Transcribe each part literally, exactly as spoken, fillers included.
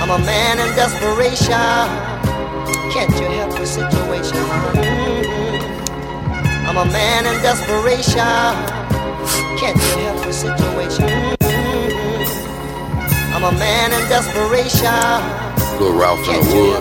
I'm a man in desperation. Can't you help the situation? Mm-hmm. I'm a man in desperation. Can't you help the situation? Mm-hmm. I'm a man in desperation. Little Ralph in the wood.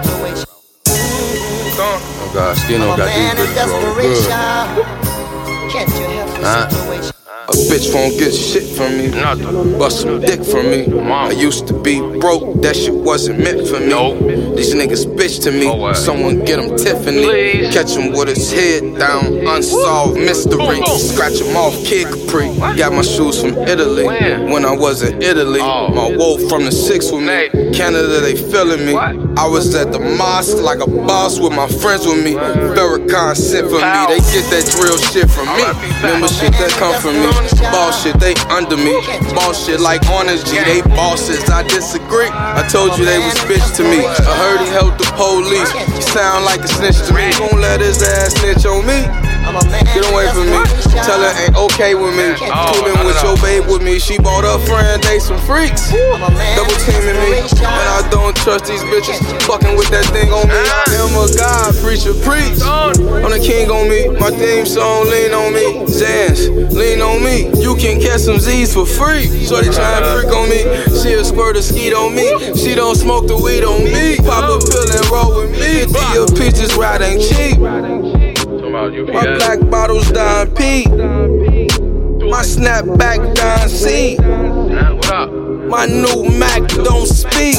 Oh God, still don't got these bitches rolling good. Can't you help the huh? situation? A bitch won't get shit from me, nothing. Bust some dick from me. I used to be broke, that shit wasn't meant for me. Nope. These niggas bitch to me. Oh, Someone get him Tiffany. Please. Catch him with his head down, unsolved mystery. Scratch him off, Kid Capri. Got my shoes from Italy. When I was in Italy, oh. my wolf from the six with me. Canada, they feeling me. What? I was at the mosque like a boss with my friends with me. Farrakhan sent for me. They get that drill shit from me. Remember shit that come from me. Ball shit, they under me. Ball shit like Orange G, they bosses. I disagree. I told you they was bitch to me. I heard he held the police. He sound like a snitch to me. Won't let his ass snitch on me. Get away from me. Tell her ain't okay with me. Coolin' with your babe with me. She bought her friend, they some freaks. Double teaming me. And I don't trust these bitches fucking with that thing on me. I am a God, preacher, preach. I'm the king on me. My theme song, lean on me. Zans, lean on me. You can catch some Z's for free. Shorty try and freak on me. She a squirt of skeet on me. She don't smoke the weed on me. Pop a pill and roll with me. Your peaches ride ain't cheap. My black bottles down P. My snapback down C. My new Mac don't speak.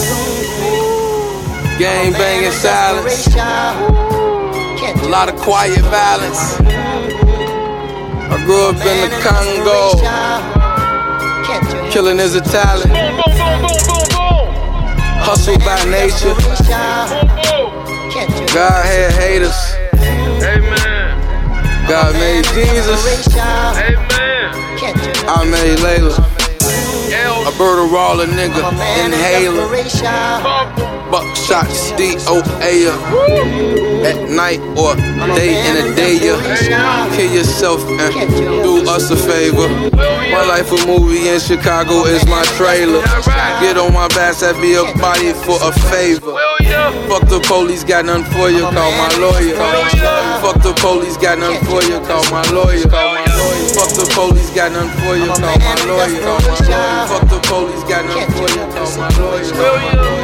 Gang banging silence. A lot of quiet violence. I grew up in the Congo. Killing is a talent. Hustle by nature. God had haters. God made Jesus. Amen. I made Layla. A bird a roller nigga. Inhaler. Buckshots, D O A. At night or day in a day. Kill yourself and do us a favor. My life a movie in Chicago is my trailer. Get on my back, that be a body for a favor. Fuck the police, got nothing for you, call my lawyer. Fuck the police, got nothing for you, call my lawyer. Fuck the police, got nothing for you, call my lawyer. Fuck the police, got nothing for you, call my lawyer.